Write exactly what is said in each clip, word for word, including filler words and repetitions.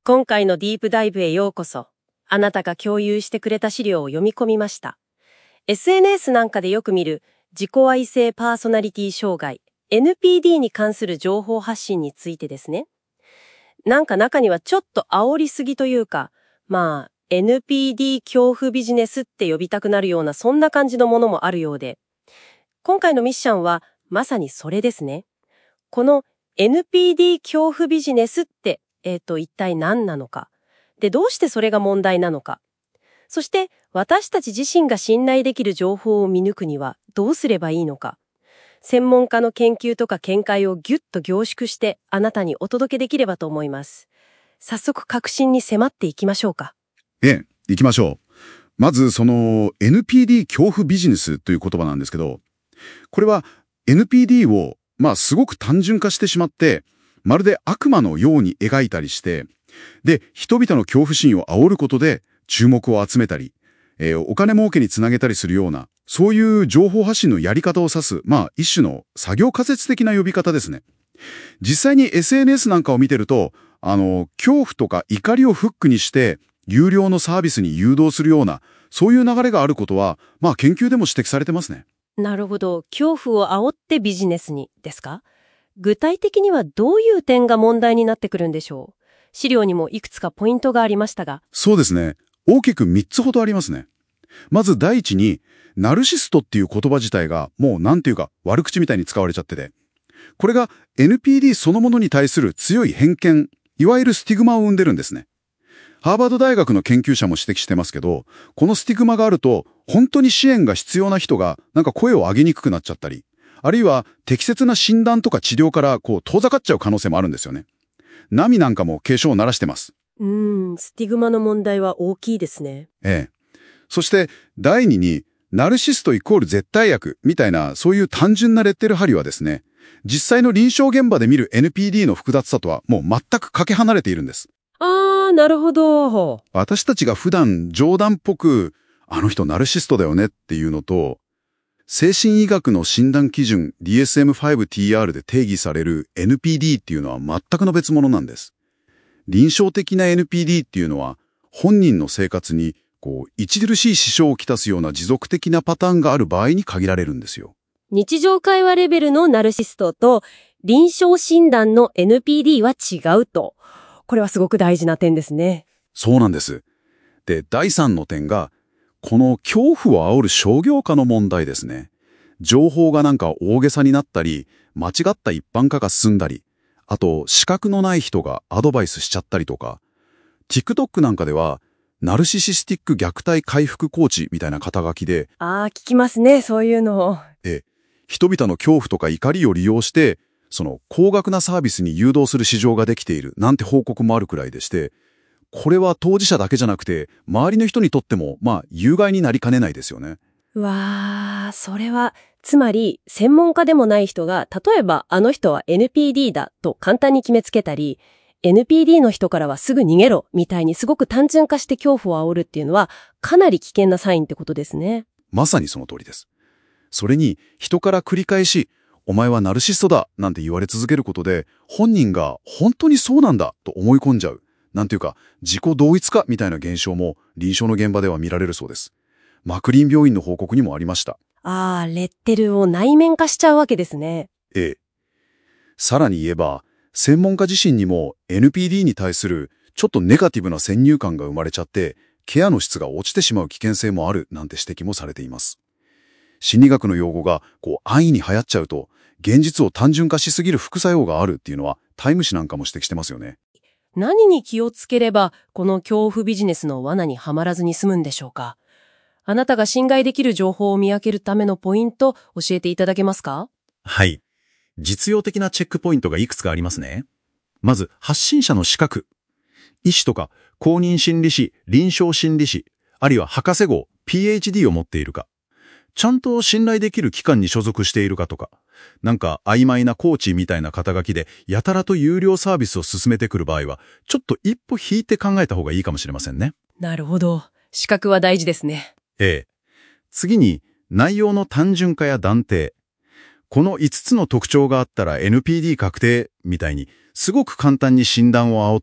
今回のディープダイブへようこそ。あなたが共有してくれた資料を読み込みました。エスエヌエス なんかでよく見る自己愛性パーソナリティ障害 エヌピーディー に関する情報発信についてですね。なんか中にはちょっと煽りすぎというか、まあ エヌピーディー 恐怖ビジネスって呼びたくなるようなそんな感じのものもあるようで、今回のミッションはまさにそれですね。この エヌピーディー 恐怖ビジネスってえっと、一体何なのか。で、どうしてそれが問題なのか。そして、私たち自身が信頼できる情報を見抜くにはどうすればいいのか。専門家の研究とか見解をぎゅっと凝縮してあなたにお届けできればと思います。早速確信に迫っていきましょうか。 ええ、行きましょう。まず、その エヌピーディー 恐怖ビジネスという言葉なんですけど、これは エヌピーディー を、まあ、すごく単純化してしまって、まるで悪魔のように描いたりして、で、人々の恐怖心を煽ることで注目を集めたり、えー、お金儲けにつなげたりするような、そういう情報発信のやり方を指す、まあ一種の作業仮説的な呼び方ですね。実際に エスエヌエス なんかを見てると、あの、恐怖とか怒りをフックにして、有料のサービスに誘導するような、そういう流れがあることは、まあ研究でも指摘されてますね。 なるほど。恐怖を煽ってビジネスにですか？具体的にはどういう点が問題になってくるんでしょう？資料にもいくつかポイントがありましたが。 そうですね。大きくみっつほどありますね。まず第一に、ナルシストっていう言葉自体がもうなんていうか悪口みたいに使われちゃってて、これが エヌピーディー そのものに対する強い偏見、いわゆるスティグマを生んでるんですね。ハーバード大学の研究者も指摘してますけど、このスティグマがあると、本当に支援が必要な人がなんか声を上げにくくなっちゃったり、あるいは適切な診断とか治療からこう遠ざかっちゃう可能性もあるんですよね。ナミなんかも警鐘を鳴らしてます。 うーん、スティグマの問題は大きいですね。 ええ。そして第二に、ナルシストイコール絶対悪みたいなそういう単純なレッテル貼りはですね、実際の臨床現場で見る エヌピーディー の複雑さとはもう全くかけ離れているんです。 あー、なるほど。 私たちが普段冗談っぽく、あの人ナルシストだよねっていうのと、精神医学の診断基準 ディーエスエムファイブティーアール で定義される エヌピーディー っていうのは全くの別物なんです。臨床的な エヌピーディー っていうのは本人の生活にこう著しい支障をきたすような持続的なパターンがある場合に限られるんですよ。 日常会話レベルのナルシストと臨床診断の エヌピーディー は違うと。これはすごく大事な点ですね。 そうなんです。で、だいさんの点がこの恐怖を煽る商業化の問題ですね。情報がなんか大げさになったり、間違った一般化が進んだり、あと資格のない人がアドバイスしちゃったりとか、TikTok なんかでは、ナルシシスティック虐待回復コーチみたいな肩書きで、 ああ、聞きますね、そういうのを。 え、人々の恐怖とか怒りを利用して、その高額なサービスに誘導する市場ができているなんて報告もあるくらいでして、これは当事者だけじゃなくて、周りの人にとっても、まあ、有害になりかねないですよね。 うわー、それは、つまり、専門家でもない人が、例えば、あの人は エヌピーディー だと簡単に決めつけたり、エヌピーディー の人からはすぐ逃げろ、みたいにすごく単純化して恐怖を煽るっていうのは、かなり危険なサインってことですね。 まさにその通りです。それに、人から繰り返し、お前はナルシストだ、なんて言われ続けることで、本人が本当にそうなんだと思い込んじゃう。なんていうか、自己同一化みたいな現象も臨床の現場では見られるそうです。マクリン病院の報告にもありました。 ああ、レッテルを内面化しちゃうわけですね。 ええ。さらに言えば、専門家自身にも エヌピーディー に対するちょっとネガティブな先入観が生まれちゃって、ケアの質が落ちてしまう危険性もあるなんて指摘もされています。心理学の用語がこう安易に流行っちゃうと、現実を単純化しすぎる副作用があるっていうのはタイム誌なんかも指摘してますよね。 何に気をつければ、この恐怖ビジネスの罠にはまらずに済むんでしょうか？あなたが信頼できる情報を見分けるためのポイント、教えていただけますか？ はい。実用的なチェックポイントがいくつかありますね。まず、発信者の資格。医師とか、公認心理師、臨床心理師、あるいは博士号、ピーエイチディー を持っているか。ちゃんと信頼できる機関に所属しているかとか、なんか曖昧なコーチみたいな肩書きでやたらと有料サービスを進めてくる場合は、ちょっと一歩引いて考えた方がいいかもしれませんね。 なるほど。資格は大事ですね。 ええ。次に、内容の単純化や断定。このいつつの特徴があったら エヌピーディー 確定みたいに、すごく簡単に診断を煽ったり、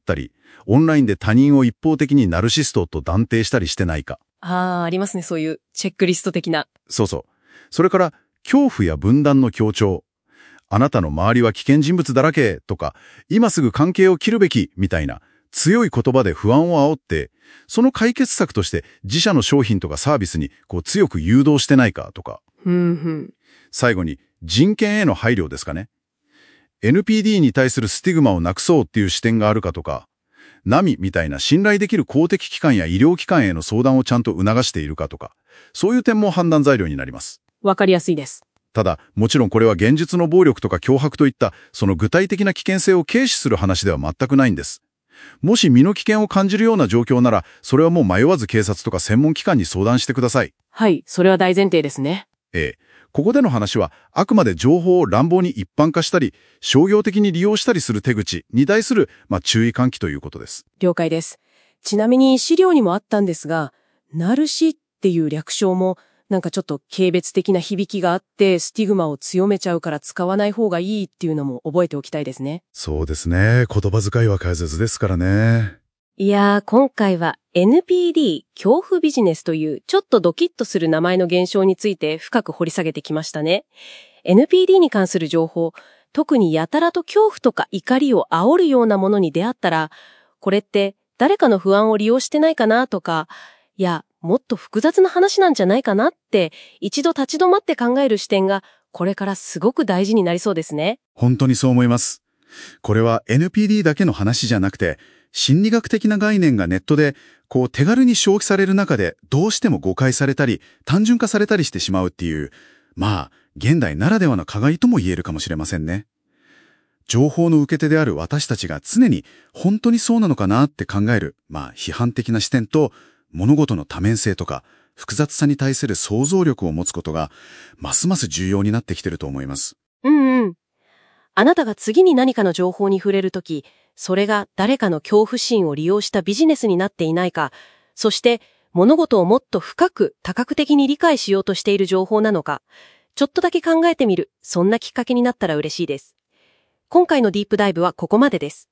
オンラインで他人を一方的にナルシストと断定したりしてないか。 ああ、ありますね。そういうチェックリスト的な。 そうそう。それから、恐怖や分断の強調。あなたの周りは危険人物だらけとか、今すぐ関係を切るべきみたいな強い言葉で不安を煽って、その解決策として自社の商品とかサービスにこう強く誘導してないかとか。 ふんふん。 最後に人権への配慮ですかね。エヌピーディー に対するスティグマをなくそうっていう視点があるかとか、ナミ みたいな信頼できる公的機関や医療機関への相談をちゃんと促しているかとか、そういう点も判断材料になります。 わかりやすいです。 ただ、もちろんこれは現実の暴力とか脅迫といったその具体的な危険性を軽視する話では全くないんです。もし身の危険を感じるような状況なら、それはもう迷わず警察とか専門機関に相談してください。 はい、それは大前提ですね。 ええ。ここでの話は、あくまで情報を乱暴に一般化したり、商業的に利用したりする手口に対する、まあ、注意喚起ということです。 了解です。ちなみに資料にもあったんですが、ナルシっていう略称も、なんかちょっと軽蔑的な響きがあって、スティグマを強めちゃうから使わない方がいいっていうのも覚えておきたいですね。 そうですね。言葉遣いは大切ですからね。 いやー、今回は エヌピーディー 恐怖ビジネスというちょっとドキッとする名前の現象について深く掘り下げてきましたね。エヌピーディー に関する情報、特にやたらと恐怖とか怒りを煽るようなものに出会ったら、これって誰かの不安を利用してないかなとか、いや、もっと複雑な話なんじゃないかなって一度立ち止まって考える視点がこれからすごく大事になりそうですね。 本当にそう思います。これは エヌピーディー だけの話じゃなくて、心理学的な概念がネットでこう手軽に消費される中でどうしても誤解されたり単純化されたりしてしまうっていう、まあ現代ならではの課題とも言えるかもしれませんね。情報の受け手である私たちが常に本当にそうなのかなって考える、まあ批判的な視点と物事の多面性とか複雑さに対する想像力を持つことがますます重要になってきてると思います。 うんうん。あなたが次に何かの情報に触れるとき、それが誰かの恐怖心を利用したビジネスになっていないか、そして物事をもっと深く多角的に理解しようとしている情報なのか、ちょっとだけ考えてみる、そんなきっかけになったら嬉しいです。今回のディープダイブはここまでです。